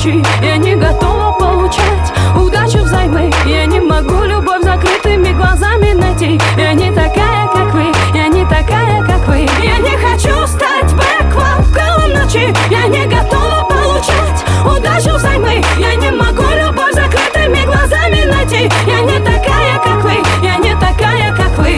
ночи. Я не готова получать удачу взаймы. Я не могу любовь закрытыми глазами найти. Я не такая, как вы, я не такая, как вы. Я не хочу стать бэк-вокалом ночи. Я не готова получать удачу взаймы. Я не могу любовь закрытыми глазами найти. Я не такая, как вы, я не такая, как вы.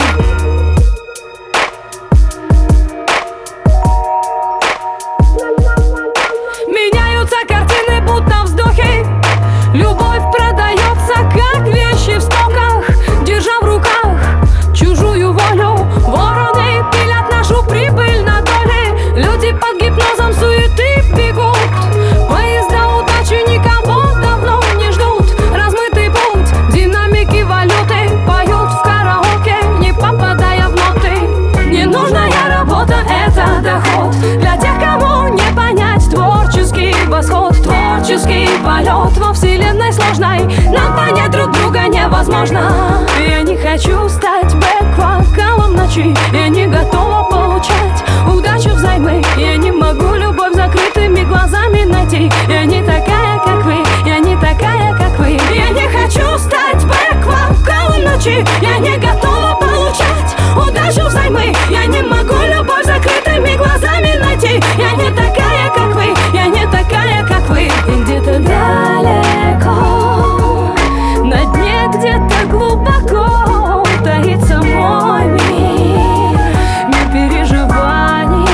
Меняются картины, будто вздохи. Любовь продается, как вещи в стоках. Держа в руках чужую волю, вороны пилят нашу прибыль на доли. Люди под гипнозом суеты бегут. Поезда удачи никого давно не ждут. Размытый путь, динамики валюты поют в караоке, не попадая в ноты. Ненужная работа — это доход для тех, кому не понять творческий восход. Творческий полет во вселенной сложной. Нам понять друг друга невозможно. Я не хочу стать бэк-вокалом ночи. Я не готова получать удачу взаймы. Я не могу любовь закрытыми глазами найти. Я не такая, как вы, я не такая, как вы. Я не хочу стать бэк-вокалом ночи. Я не готова получать удачу взаймы. Я не могу любовь закрытыми глазами найти. Я не такая, как вы, я не такая, как вы. И где-то далеко, на дне где-то глубоко таится мой мир переживаний.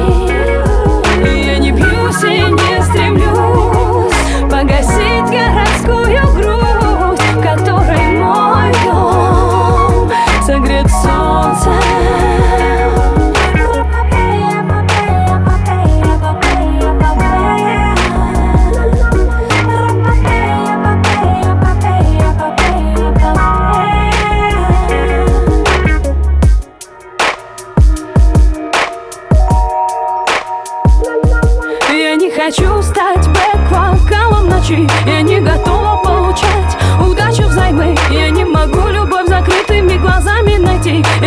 Я не бьюсь и не стремлюсь погасить городскую грусть, в которой мой дом согрет солнцем. Я не хочу стать бэк-вокалом ночи. Я не готова получать удачу взаймы. Я не могу любовь закрытыми глазами найти.